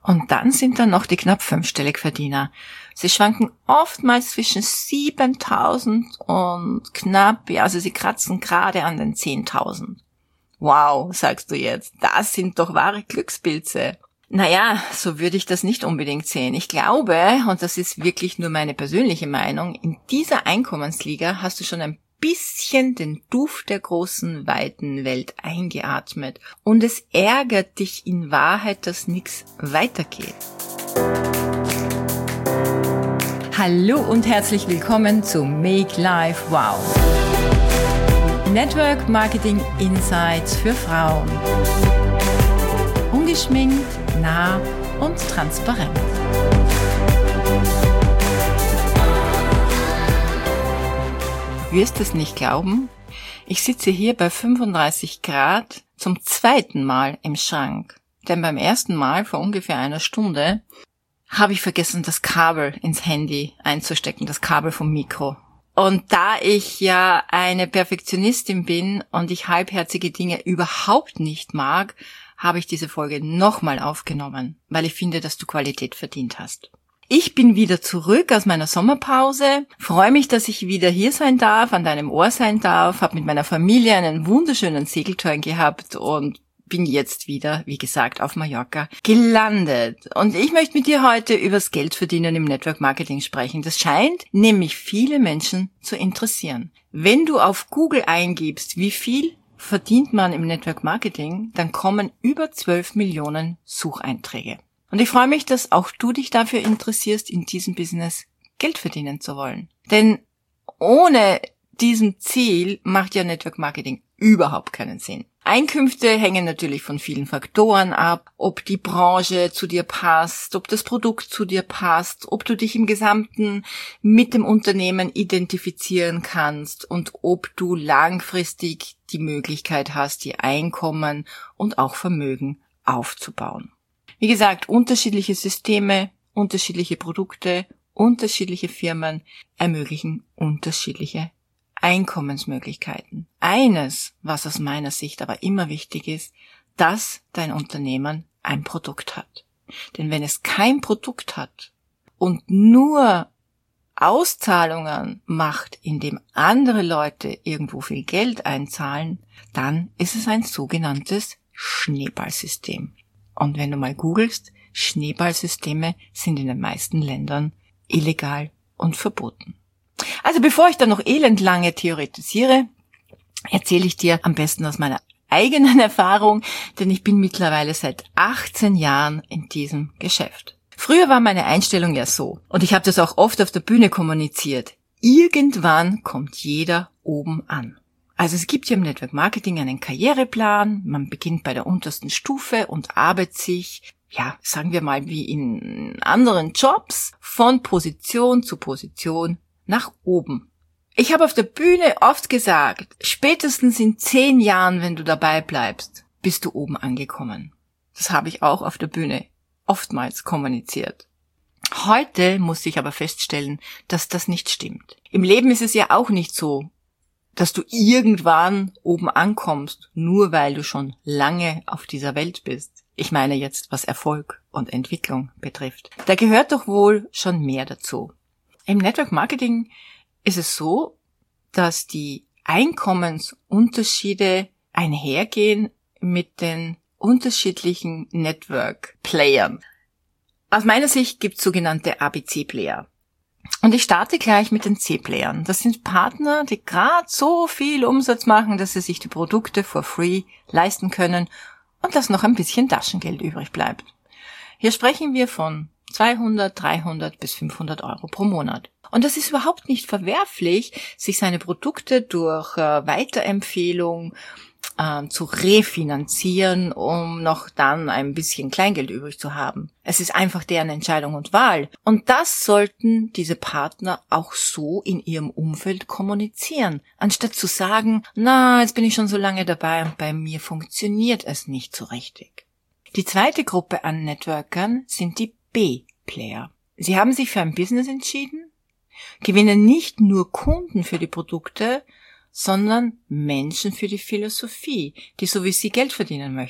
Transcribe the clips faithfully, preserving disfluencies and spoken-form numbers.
Und dann sind da noch die knapp Fünfstelligverdiener. Sie schwanken oftmals zwischen siebentausend und knapp, ja, also sie kratzen gerade an den zehntausend. Wow, sagst du jetzt, das sind doch wahre Glückspilze. Naja, so würde ich das nicht unbedingt sehen. Ich glaube, und das ist wirklich nur meine persönliche Meinung, in dieser Einkommensliga hast du schon ein bisschen den Duft der großen, weiten Welt eingeatmet. Und es ärgert dich in Wahrheit, dass nichts weitergeht. Hallo und herzlich willkommen zu Make Life Wow. Network Marketing Insights für Frauen. Ungeschminkt, nah und transparent. Du wirst es nicht glauben, ich sitze hier bei fünfunddreißig Grad zum zweiten Mal im Schrank. Denn beim ersten Mal, vor ungefähr einer Stunde, habe ich vergessen, das Kabel ins Handy einzustecken, das Kabel vom Mikro. Und da ich ja eine Perfektionistin bin und ich halbherzige Dinge überhaupt nicht mag, habe ich diese Folge nochmal aufgenommen, weil ich finde, dass du Qualität verdient hast. Ich bin wieder zurück aus meiner Sommerpause, freue mich, dass ich wieder hier sein darf, an deinem Ohr sein darf, habe mit meiner Familie einen wunderschönen Segelturn gehabt und bin jetzt wieder, wie gesagt, auf Mallorca gelandet. Und ich möchte mit dir heute übers Geldverdienen im Network Marketing sprechen. Das scheint nämlich viele Menschen zu interessieren. Wenn du auf Google eingibst, wie viel verdient man im Network Marketing, dann kommen über zwölf Millionen Sucheinträge. Und ich freue mich, dass auch du dich dafür interessierst, in diesem Business Geld verdienen zu wollen. Denn ohne diesem Ziel macht ja Network Marketing überhaupt keinen Sinn. Einkünfte hängen natürlich von vielen Faktoren ab, ob die Branche zu dir passt, ob das Produkt zu dir passt, ob du dich im Gesamten mit dem Unternehmen identifizieren kannst und ob du langfristig die Möglichkeit hast, die Einkommen und auch Vermögen aufzubauen. Wie gesagt, unterschiedliche Systeme, unterschiedliche Produkte, unterschiedliche Firmen ermöglichen unterschiedliche Einkommensmöglichkeiten. Eines, was aus meiner Sicht aber immer wichtig ist, dass dein Unternehmen ein Produkt hat. Denn wenn es kein Produkt hat und nur Auszahlungen macht, indem andere Leute irgendwo viel Geld einzahlen, dann ist es ein sogenanntes Schneeballsystem. Und wenn du mal googelst, Schneeballsysteme sind in den meisten Ländern illegal und verboten. Also bevor ich dann noch elendlange theoretisiere, erzähle ich dir am besten aus meiner eigenen Erfahrung, denn ich bin mittlerweile seit achtzehn Jahren in diesem Geschäft. Früher war meine Einstellung ja so, und ich habe das auch oft auf der Bühne kommuniziert, irgendwann kommt jeder oben an. Also es gibt ja im Network Marketing einen Karriereplan, man beginnt bei der untersten Stufe und arbeitet sich, ja, sagen wir mal wie in anderen Jobs, von Position zu Position nach oben. Ich habe auf der Bühne oft gesagt, spätestens in zehn Jahren, wenn du dabei bleibst, bist du oben angekommen. Das habe ich auch auf der Bühne oftmals kommuniziert. Heute muss ich aber feststellen, dass das nicht stimmt. Im Leben ist es ja auch nicht so, dass du irgendwann oben ankommst, nur weil du schon lange auf dieser Welt bist. Ich meine jetzt, was Erfolg und Entwicklung betrifft. Da gehört doch wohl schon mehr dazu. Im Network Marketing ist es so, dass die Einkommensunterschiede einhergehen mit den unterschiedlichen Network-Playern. Aus meiner Sicht gibt es sogenannte A B C-Player. Und ich starte gleich mit den C-Playern. Das sind Partner, die gerade so viel Umsatz machen, dass sie sich die Produkte for free leisten können und dass noch ein bisschen Taschengeld übrig bleibt. Hier sprechen wir von zweihundert, dreihundert bis fünfhundert Euro pro Monat. Und das ist überhaupt nicht verwerflich, sich seine Produkte durch äh, Weiterempfehlung äh, zu refinanzieren, um noch dann ein bisschen Kleingeld übrig zu haben. Es ist einfach deren Entscheidung und Wahl. Und das sollten diese Partner auch so in ihrem Umfeld kommunizieren, anstatt zu sagen, na, jetzt bin ich schon so lange dabei und bei mir funktioniert es nicht so richtig. Die zweite Gruppe an Networkern sind die B-Player. Sie haben sich für ein Business entschieden, gewinnen nicht nur Kunden für die Produkte, sondern Menschen für die Philosophie, die so wie sie Geld verdienen möchten.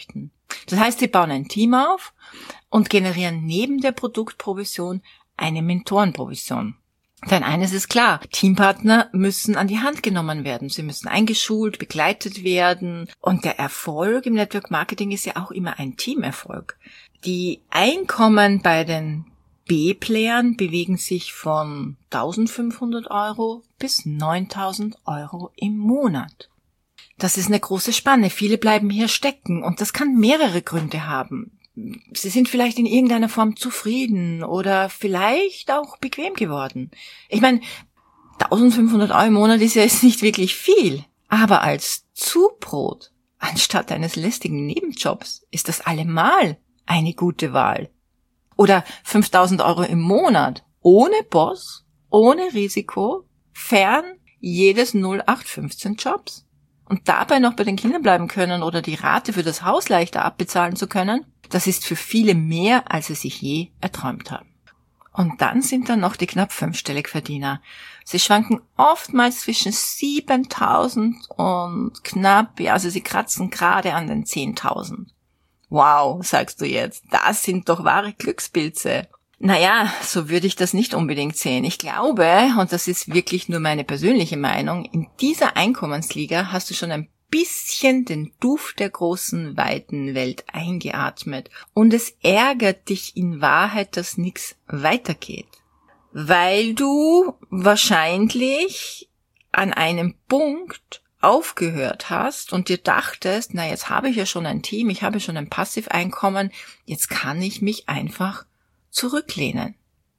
Das heißt, sie bauen ein Team auf und generieren neben der Produktprovision eine Mentorenprovision. Denn eines ist klar, Teampartner müssen an die Hand genommen werden. Sie müssen eingeschult, begleitet werden. Und der Erfolg im Network Marketing ist ja auch immer ein Teamerfolg. Die Einkommen bei den B-Playern bewegen sich von eintausendfünfhundert Euro bis neuntausend Euro im Monat. Das ist eine große Spanne. Viele bleiben hier stecken und das kann mehrere Gründe haben. Sie sind vielleicht in irgendeiner Form zufrieden oder vielleicht auch bequem geworden. Ich meine, eintausendfünfhundert Euro im Monat ist ja jetzt nicht wirklich viel, aber als Zubrot anstatt eines lästigen Nebenjobs ist das allemal eine gute Wahl. Oder fünftausend Euro im Monat ohne Boss, ohne Risiko, fern jedes null acht fünfzehn Jobs und dabei noch bei den Kindern bleiben können oder die Rate für das Haus leichter abbezahlen zu können. Das ist für viele mehr, als sie sich je erträumt haben. Und dann sind da noch die knapp fünfstellig Verdiener. Sie schwanken oftmals zwischen siebentausend und knapp, ja, also sie kratzen gerade an den zehntausend. Wow, sagst du jetzt, das sind doch wahre Glückspilze. Naja, so würde ich das nicht unbedingt sehen. Ich glaube, und das ist wirklich nur meine persönliche Meinung, in dieser Einkommensliga hast du schon ein bisschen den Duft der großen, weiten Welt eingeatmet. Und es ärgert dich in Wahrheit, dass nichts weitergeht. Weil du wahrscheinlich an einem Punkt aufgehört hast und dir dachtest, na jetzt habe ich ja schon ein Team, ich habe schon ein Passiveinkommen, jetzt kann ich mich einfach zurücklehnen.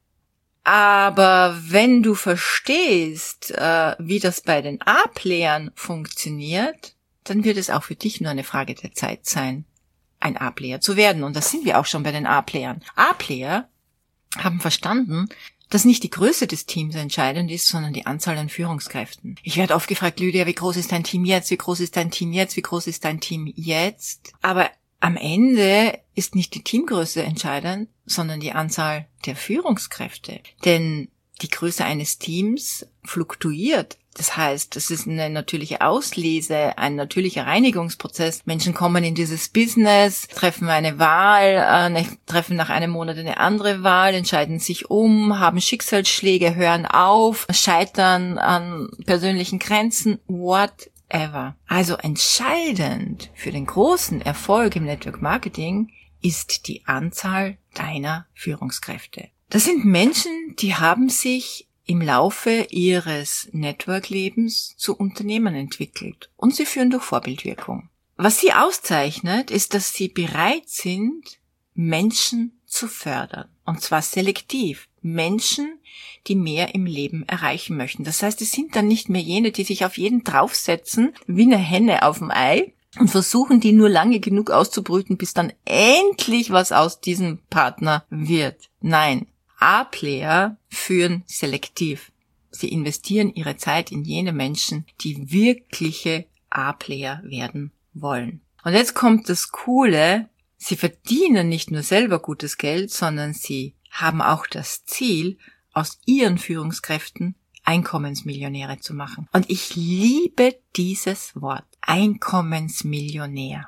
Aber wenn du verstehst, äh, wie das bei den A-Playern funktioniert, dann wird es auch für dich nur eine Frage der Zeit sein, ein A-Player zu werden. Und das sind wir auch schon bei den A-Playern. A-Player haben verstanden, dass nicht die Größe des Teams entscheidend ist, sondern die Anzahl an Führungskräften. Ich werde oft gefragt, Lydia, wie groß ist dein Team jetzt? Wie groß ist dein Team jetzt? Wie groß ist dein Team jetzt? Aber am Ende ist nicht die Teamgröße entscheidend, sondern die Anzahl der Führungskräfte. Denn die Größe eines Teams fluktuiert. Das heißt, es ist eine natürliche Auslese, ein natürlicher Reinigungsprozess. Menschen kommen in dieses Business, treffen eine Wahl, äh, treffen nach einem Monat eine andere Wahl, entscheiden sich um, haben Schicksalsschläge, hören auf, scheitern an persönlichen Grenzen, whatever. Also entscheidend für den großen Erfolg im Network Marketing ist die Anzahl deiner Führungskräfte. Das sind Menschen, die haben sich im Laufe ihres Network-Lebens zu Unternehmen entwickelt und sie führen durch Vorbildwirkung. Was sie auszeichnet, ist, dass sie bereit sind, Menschen zu fördern. Und zwar selektiv. Menschen, die mehr im Leben erreichen möchten. Das heißt, es sind dann nicht mehr jene, die sich auf jeden draufsetzen, wie eine Henne auf dem Ei, und versuchen, die nur lange genug auszubrüten, bis dann endlich was aus diesem Partner wird. Nein. A-Player führen selektiv. Sie investieren ihre Zeit in jene Menschen, die wirkliche A-Player werden wollen. Und jetzt kommt das Coole, sie verdienen nicht nur selber gutes Geld, sondern sie haben auch das Ziel, aus ihren Führungskräften Einkommensmillionäre zu machen. Und ich liebe dieses Wort, Einkommensmillionär,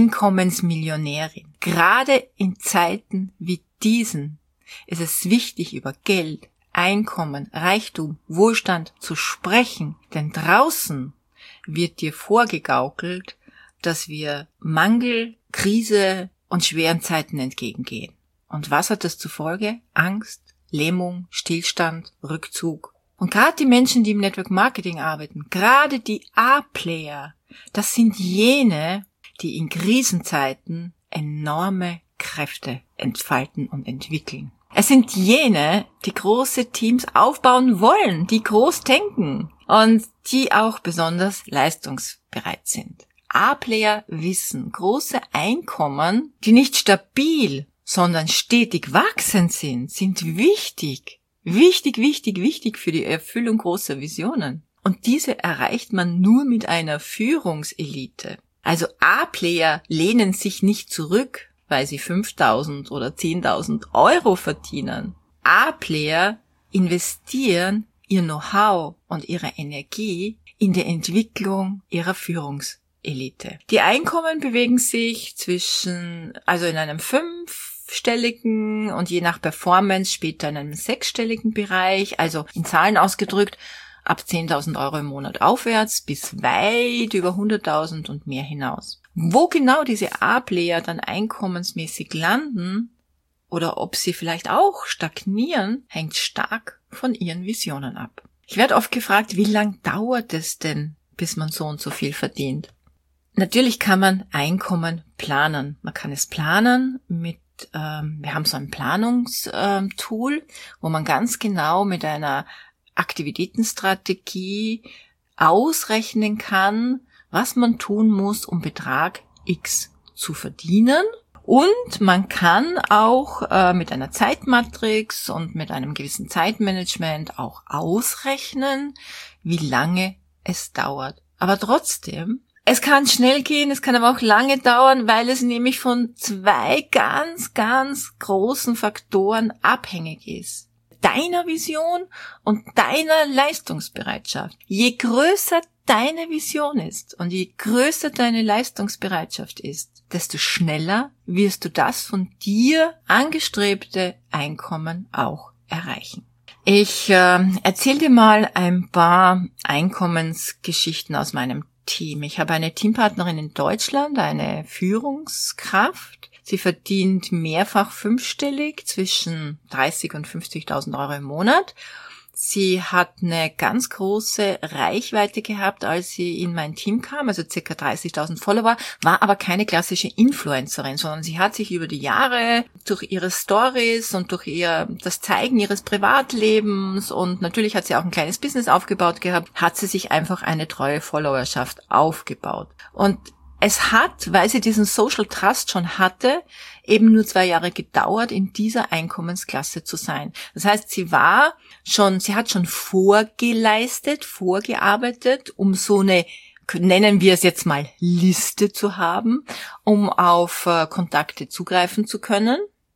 Einkommensmillionärin. Gerade in Zeiten wie diesen ist es wichtig, über Geld, Einkommen, Reichtum, Wohlstand zu sprechen, denn draußen wird dir vorgegaukelt, dass wir Mangel, Krise und schweren Zeiten entgegengehen. Und was hat das zur Folge? Angst, Lähmung, Stillstand, Rückzug. Und gerade die Menschen, die im Network Marketing arbeiten, gerade die A-Player, das sind jene, die in Krisenzeiten enorme Kräfte entfalten und entwickeln. Es sind jene, die große Teams aufbauen wollen, die groß denken und die auch besonders leistungsbereit sind. A-Player wissen, große Einkommen, die nicht stabil, sondern stetig wachsend sind, sind wichtig. Wichtig, wichtig, wichtig für die Erfüllung großer Visionen. Und diese erreicht man nur mit einer Führungselite. Also A-Player lehnen sich nicht zurück, weil sie fünftausend oder zehntausend Euro verdienen. A-Player investieren ihr Know-how und ihre Energie in die Entwicklung ihrer Führungsskills. Elite. Die Einkommen bewegen sich zwischen, also in einem fünfstelligen und je nach Performance später in einem sechsstelligen Bereich, also in Zahlen ausgedrückt, ab zehntausend Euro im Monat aufwärts bis weit über hunderttausend und mehr hinaus. Wo genau diese A-Player dann einkommensmäßig landen oder ob sie vielleicht auch stagnieren, hängt stark von ihren Visionen ab. Ich werde oft gefragt, wie lang dauert es denn, bis man so und so viel verdient? Natürlich kann man Einkommen planen. Man kann es planen mit, ähm, wir haben so ein Planungstool, ähm, wo man ganz genau mit einer Aktivitätenstrategie ausrechnen kann, was man tun muss, um Betrag X zu verdienen. Und man kann auch äh, mit einer Zeitmatrix und mit einem gewissen Zeitmanagement auch ausrechnen, wie lange es dauert. Aber trotzdem, es kann schnell gehen, es kann aber auch lange dauern, weil es nämlich von zwei ganz, ganz großen Faktoren abhängig ist. Deiner Vision und deiner Leistungsbereitschaft. Je größer deine Vision ist und je größer deine Leistungsbereitschaft ist, desto schneller wirst du das von dir angestrebte Einkommen auch erreichen. Ich äh, erzähle dir mal ein paar Einkommensgeschichten aus meinem Team. Ich habe eine Teampartnerin in Deutschland, eine Führungskraft. Sie verdient mehrfach fünfstellig, zwischen dreißig und fünfzigtausend Euro im Monat. Sie hat eine ganz große Reichweite gehabt, als sie in mein Team kam, also ca. dreißigtausend Follower, war aber keine klassische Influencerin, sondern sie hat sich über die Jahre durch ihre Stories und durch ihr das Zeigen ihres Privatlebens und natürlich hat sie auch ein kleines Business aufgebaut gehabt, hat sie sich einfach eine treue Followerschaft aufgebaut. Und es hat, weil sie diesen Social Trust schon hatte, eben nur zwei Jahre gedauert, in dieser Einkommensklasse zu sein. Das heißt, sie war schon, sie hat schon vorgeleistet, vorgearbeitet, um so eine, nennen wir es jetzt mal, Liste zu haben, um auf äh, Kontakte zugreifen zu können.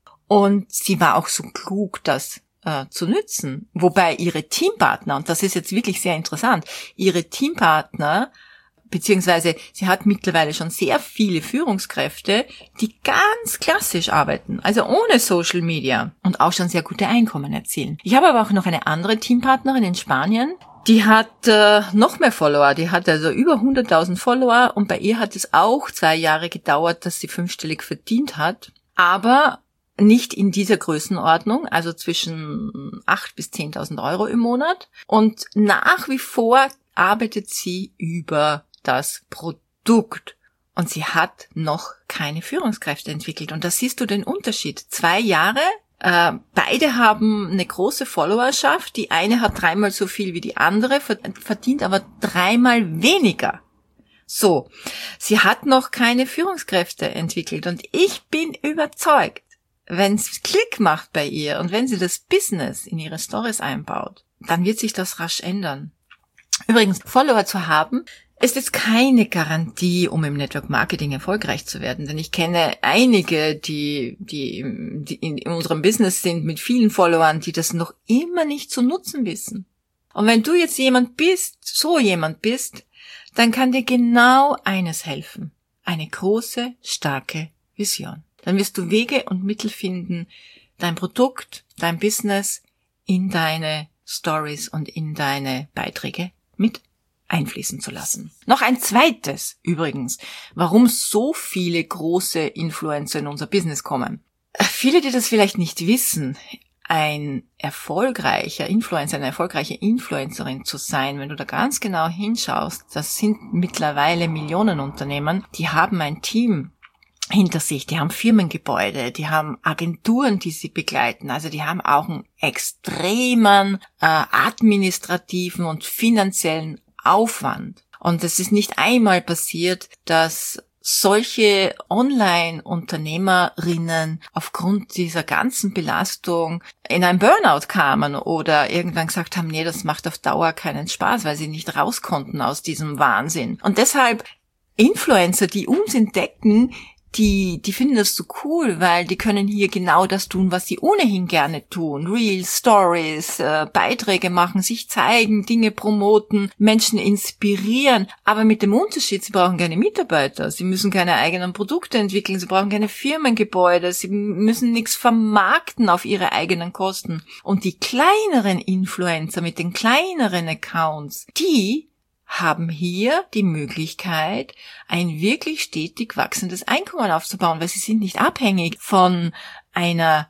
Und sie war auch so klug, das äh, zu nützen. Wobei ihre Teampartner, und das ist jetzt wirklich sehr interessant, ihre Teampartner beziehungsweise sie hat mittlerweile schon sehr viele Führungskräfte, die ganz klassisch arbeiten, also ohne Social Media und auch schon sehr gute Einkommen erzielen. Ich habe aber auch noch eine andere Teampartnerin in Spanien, die hat äh, noch mehr Follower, die hat also über hunderttausend Follower und bei ihr hat es auch zwei Jahre gedauert, dass sie fünfstellig verdient hat, aber nicht in dieser Größenordnung, also zwischen achttausend bis zehntausend Euro im Monat und nach wie vor arbeitet sie über das Produkt. Und sie hat noch keine Führungskräfte entwickelt. Und da siehst du den Unterschied. Zwei Jahre, äh, beide haben eine große Followerschaft. Die eine hat dreimal so viel wie die andere, verdient aber dreimal weniger. So, sie hat noch keine Führungskräfte entwickelt. Und ich bin überzeugt, wenn es Klick macht bei ihr und wenn sie das Business in ihre Stories einbaut, dann wird sich das rasch ändern. Übrigens, Follower zu haben, ist jetzt keine Garantie, um im Network Marketing erfolgreich zu werden. Denn ich kenne einige, die, die, die in unserem Business sind mit vielen Followern, die das noch immer nicht zu nutzen wissen. Und wenn du jetzt jemand bist, so jemand bist, dann kann dir genau eines helfen. Eine große, starke Vision. Dann wirst du Wege und Mittel finden, dein Produkt, dein Business in deine Stories und in deine Beiträge mit einfließen zu lassen. Noch ein zweites übrigens, warum so viele große Influencer in unser Business kommen. Viele, die das vielleicht nicht wissen, ein erfolgreicher Influencer, eine erfolgreiche Influencerin zu sein, wenn du da ganz genau hinschaust, das sind mittlerweile Millionenunternehmen, die haben ein Team hinter sich, die haben Firmengebäude, die haben Agenturen, die sie begleiten, also die haben auch einen extremen äh, administrativen und finanziellen Aufwand. Und es ist nicht einmal passiert, dass solche Online-Unternehmerinnen aufgrund dieser ganzen Belastung in ein Burnout kamen oder irgendwann gesagt haben, nee, das macht auf Dauer keinen Spaß, weil sie nicht raus konnten aus diesem Wahnsinn. Und deshalb Influencer, die uns entdecken, die, die finden das so cool, weil die können hier genau das tun, was sie ohnehin gerne tun. Reels, Stories, äh, Beiträge machen, sich zeigen, Dinge promoten, Menschen inspirieren. Aber mit dem Unterschied, sie brauchen keine Mitarbeiter, sie müssen keine eigenen Produkte entwickeln, sie brauchen keine Firmengebäude, sie müssen nichts vermarkten auf ihre eigenen Kosten. Und die kleineren Influencer mit den kleineren Accounts, die haben hier die Möglichkeit, ein wirklich stetig wachsendes Einkommen aufzubauen, weil sie sind nicht abhängig von einer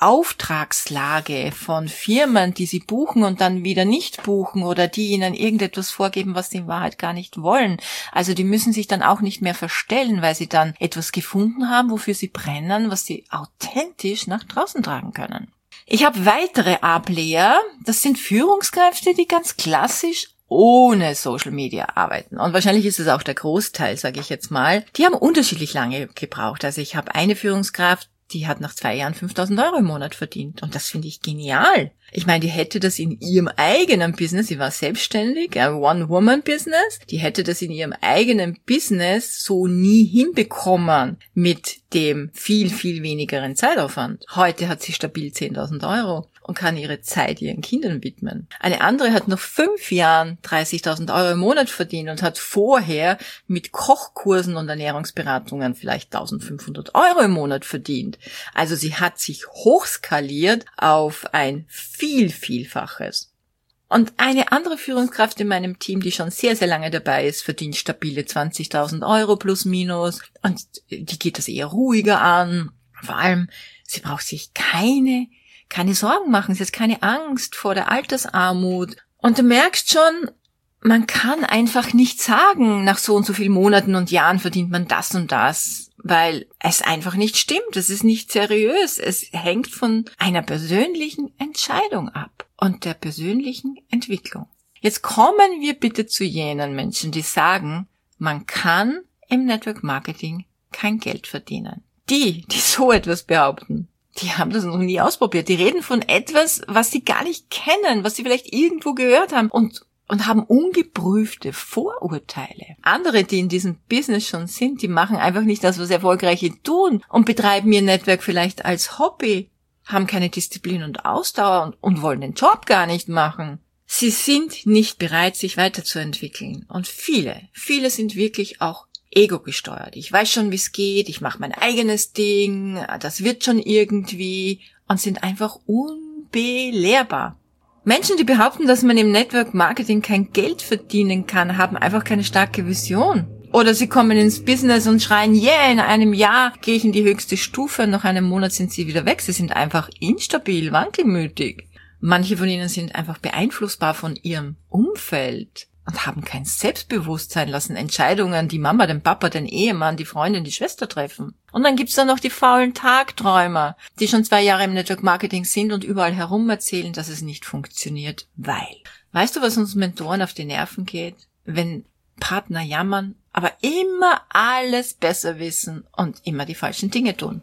Auftragslage, von Firmen, die sie buchen und dann wieder nicht buchen oder die ihnen irgendetwas vorgeben, was sie in Wahrheit gar nicht wollen. Also die müssen sich dann auch nicht mehr verstellen, weil sie dann etwas gefunden haben, wofür sie brennen, was sie authentisch nach draußen tragen können. Ich habe weitere A-Player, das sind Führungskräfte, die ganz klassisch ohne Social Media arbeiten. Und wahrscheinlich ist es auch der Großteil, sage ich jetzt mal. Die haben unterschiedlich lange gebraucht. Also ich habe eine Führungskraft, die hat nach zwei Jahren fünftausend Euro im Monat verdient. Und das finde ich genial. Ich meine, die hätte das in ihrem eigenen Business, sie war selbstständig, ein One-Woman-Business, die hätte das in ihrem eigenen Business so nie hinbekommen mit dem viel, viel wenigeren Zeitaufwand. Heute hat sie stabil zehntausend Euro und kann ihre Zeit ihren Kindern widmen. Eine andere hat nach fünf Jahren dreißigtausend Euro im Monat verdient und hat vorher mit Kochkursen und Ernährungsberatungen vielleicht eintausendfünfhundert Euro im Monat verdient. Also sie hat sich hochskaliert auf ein viel, Vielfaches. Und eine andere Führungskraft in meinem Team, die schon sehr, sehr lange dabei ist, verdient stabile zwanzigtausend Euro plus minus. Und die geht das eher ruhiger an. Vor allem, sie braucht sich keine, keine Sorgen machen. Sie hat keine Angst vor der Altersarmut. Und du merkst schon, man kann einfach nicht sagen, nach so und so vielen Monaten und Jahren verdient man das und das, weil es einfach nicht stimmt. Es ist nicht seriös. Es hängt von einer persönlichen Entscheidung ab und der persönlichen Entwicklung. Jetzt kommen wir bitte zu jenen Menschen, die sagen, man kann im Network Marketing kein Geld verdienen. Die, die so etwas behaupten, die haben das noch nie ausprobiert. Die reden von etwas, was sie gar nicht kennen, was sie vielleicht irgendwo gehört haben und und haben ungeprüfte Vorurteile. Andere, die in diesem Business schon sind, die machen einfach nicht das, was Erfolgreiche tun und betreiben ihr Netzwerk vielleicht als Hobby, haben keine Disziplin und Ausdauer und, und wollen den Job gar nicht machen. Sie sind nicht bereit, sich weiterzuentwickeln. Und viele, viele sind wirklich auch ego-gesteuert. Ich weiß schon, wie es geht, ich mache mein eigenes Ding, das wird schon irgendwie und sind einfach unbelehrbar. Menschen, die behaupten, dass man im Network Marketing kein Geld verdienen kann, haben einfach keine starke Vision. Oder sie kommen ins Business und schreien, yeah, in einem Jahr gehe ich in die höchste Stufe, nach einem Monat sind sie wieder weg. Sie sind einfach instabil, wankelmütig. Manche von ihnen sind einfach beeinflussbar von ihrem Umfeld und haben kein Selbstbewusstsein, lassen Entscheidungen die Mama, den Papa, den Ehemann, die Freundin, die Schwester treffen. Und dann gibt's da noch die faulen Tagträumer, die schon zwei Jahre im Network Marketing sind und überall herum erzählen, dass es nicht funktioniert, weil. Weißt du, was uns Mentoren auf die Nerven geht? Wenn Partner jammern, aber immer alles besser wissen und immer die falschen Dinge tun.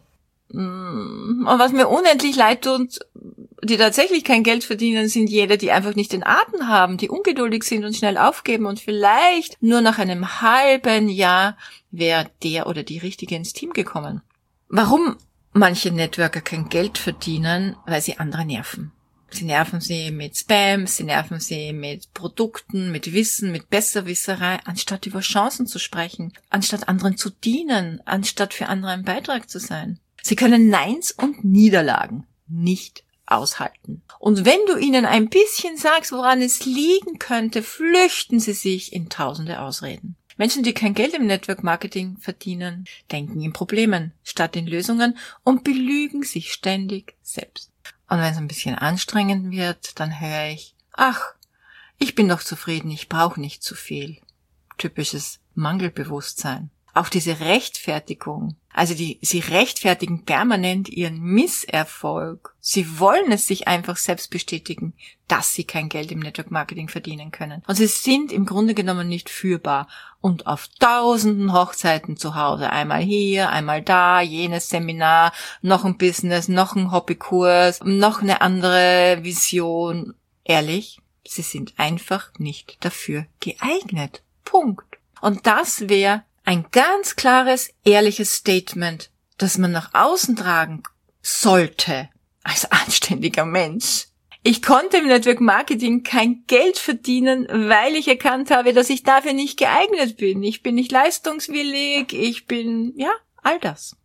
Und was mir unendlich leid tut, die tatsächlich kein Geld verdienen, sind jene, die einfach nicht den Atem haben, die ungeduldig sind und schnell aufgeben und vielleicht nur nach einem halben Jahr wäre der oder die Richtige ins Team gekommen. Warum manche Networker kein Geld verdienen? Weil sie andere nerven. Sie nerven sie mit Spam, sie nerven sie mit Produkten, mit Wissen, mit Besserwisserei, anstatt über Chancen zu sprechen, anstatt anderen zu dienen, anstatt für andere ein Beitrag zu sein. Sie können Neins und Niederlagen nicht aushalten. Und wenn du ihnen ein bisschen sagst, woran es liegen könnte, flüchten sie sich in tausende Ausreden. Menschen, die kein Geld im Network Marketing verdienen, denken in Problemen statt in Lösungen und belügen sich ständig selbst. Und wenn es ein bisschen anstrengend wird, dann höre ich, ach, ich bin doch zufrieden, ich brauche nicht zu viel. Typisches Mangelbewusstsein. Auch diese Rechtfertigung, also die, sie rechtfertigen permanent ihren Misserfolg. Sie wollen es sich einfach selbst bestätigen, dass sie kein Geld im Network Marketing verdienen können. Und sie sind im Grunde genommen nicht führbar. Und auf tausenden Hochzeiten zu Hause, einmal hier, einmal da, jenes Seminar, noch ein Business, noch ein Hobbykurs, noch eine andere Vision. Ehrlich, sie sind einfach nicht dafür geeignet. Punkt. Und das wäre Ein ganz klares, ehrliches Statement, das man nach außen tragen sollte, als anständiger Mensch. Ich konnte im Network Marketing kein Geld verdienen, weil ich erkannt habe, dass ich dafür nicht geeignet bin. Ich bin nicht leistungswillig, ich bin, ja, all das.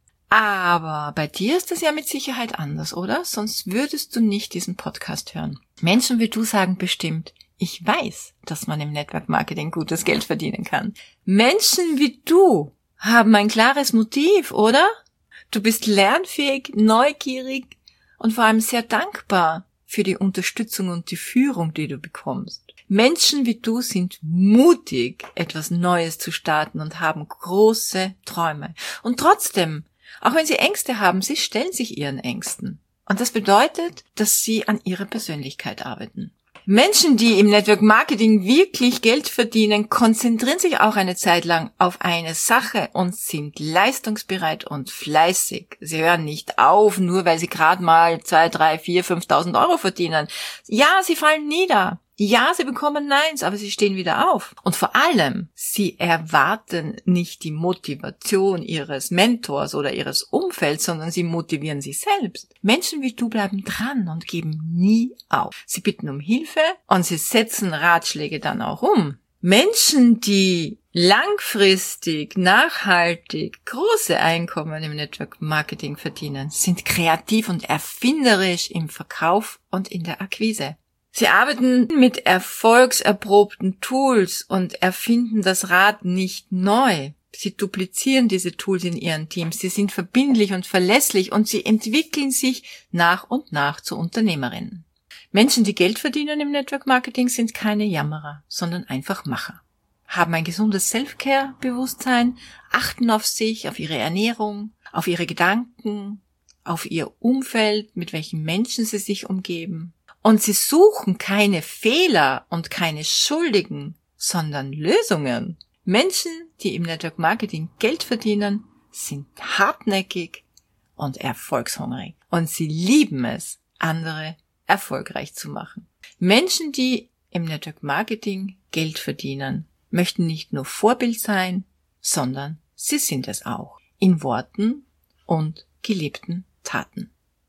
Aber bei dir ist das ja mit Sicherheit anders, oder? Sonst würdest du nicht diesen Podcast hören. Menschen wie du sagen bestimmt, ich weiß, dass man im Network Marketing gutes Geld verdienen kann. Menschen wie du haben ein klares Motiv, oder? Du bist lernfähig, neugierig und vor allem sehr dankbar für die Unterstützung und die Führung, die du bekommst. Menschen wie du sind mutig, etwas Neues zu starten und haben große Träume. Und trotzdem, auch wenn sie Ängste haben, sie stellen sich ihren Ängsten. Und das bedeutet, dass sie an ihrer Persönlichkeit arbeiten. Menschen, die im Network Marketing wirklich Geld verdienen, konzentrieren sich auch eine Zeit lang auf eine Sache und sind leistungsbereit und fleißig. Sie hören nicht auf, nur weil sie gerade mal zwei, drei, vier, fünftausend Euro verdienen. Ja, sie fallen nieder. Ja, sie bekommen Neins, aber sie stehen wieder auf. Und vor allem, sie erwarten nicht die Motivation ihres Mentors oder ihres Umfelds, sondern sie motivieren sich selbst. Menschen wie du bleiben dran und geben nie auf. Sie bitten um Hilfe und sie setzen Ratschläge dann auch um. Menschen, die langfristig, nachhaltig große Einkommen im Network Marketing verdienen, sind kreativ und erfinderisch im Verkauf und in der Akquise. Sie arbeiten mit erfolgserprobten Tools und erfinden das Rad nicht neu. Sie duplizieren diese Tools in ihren Teams. Sie sind verbindlich und verlässlich und sie entwickeln sich nach und nach zu Unternehmerinnen. Menschen, die Geld verdienen im Network Marketing, sind keine Jammerer, sondern einfach Macher. Haben ein gesundes Self-Care-Bewusstsein, achten auf sich, auf ihre Ernährung, auf ihre Gedanken, auf ihr Umfeld, mit welchen Menschen sie sich umgeben. Und sie suchen keine Fehler und keine Schuldigen, sondern Lösungen. Menschen, die im Network Marketing Geld verdienen, sind hartnäckig und erfolgshungrig. Und sie lieben es, andere erfolgreich zu machen. Menschen, die im Network Marketing Geld verdienen, möchten nicht nur Vorbild sein, sondern sie sind es auch. In Worten und gelebten Taten.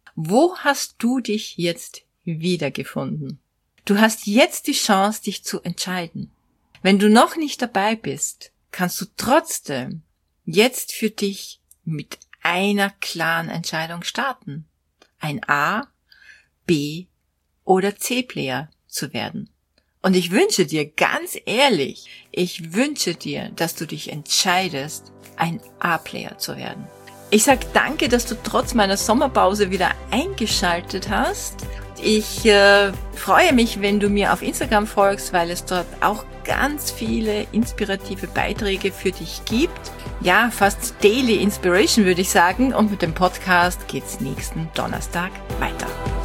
Wo hast du dich jetzt wiedergefunden? Du hast jetzt die Chance, dich zu entscheiden. Wenn du noch nicht dabei bist, kannst du trotzdem jetzt für dich mit einer klaren Entscheidung starten. Ein A, B oder C-Player zu werden. Und ich wünsche dir ganz ehrlich, ich wünsche dir, dass du dich entscheidest, ein A-Player zu werden. Ich sag danke, dass du trotz meiner Sommerpause wieder eingeschaltet hast. Ich äh, freue mich, wenn du mir auf Instagram folgst, weil es dort auch ganz viele inspirative Beiträge für dich gibt. Ja, fast Daily Inspiration würde ich sagen. Und mit dem Podcast geht's nächsten Donnerstag weiter.